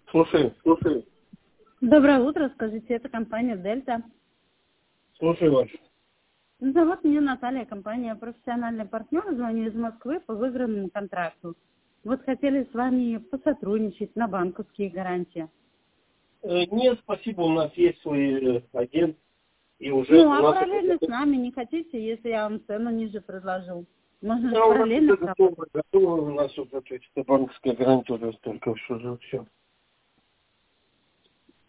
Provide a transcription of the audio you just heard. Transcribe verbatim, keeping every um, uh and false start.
Слушай, слушай. Доброе утро, скажите, это компания «Дельта». Слушай вас. Зовут меня Наталья, компания «Профессиональный партнер», звоню из Москвы по выигранному контракту. Вот хотели с вами посотрудничать на банковские гарантии. Э, нет, спасибо, у нас есть свой э, агент. И уже Ну, у а нас параллельно это- с нами не хотите, если я вам цену ниже предложу? Можно же Да, у нас параллельно уже работать. готово, готово, у нас уже, то есть, банковская гарантия уже столько, что же все.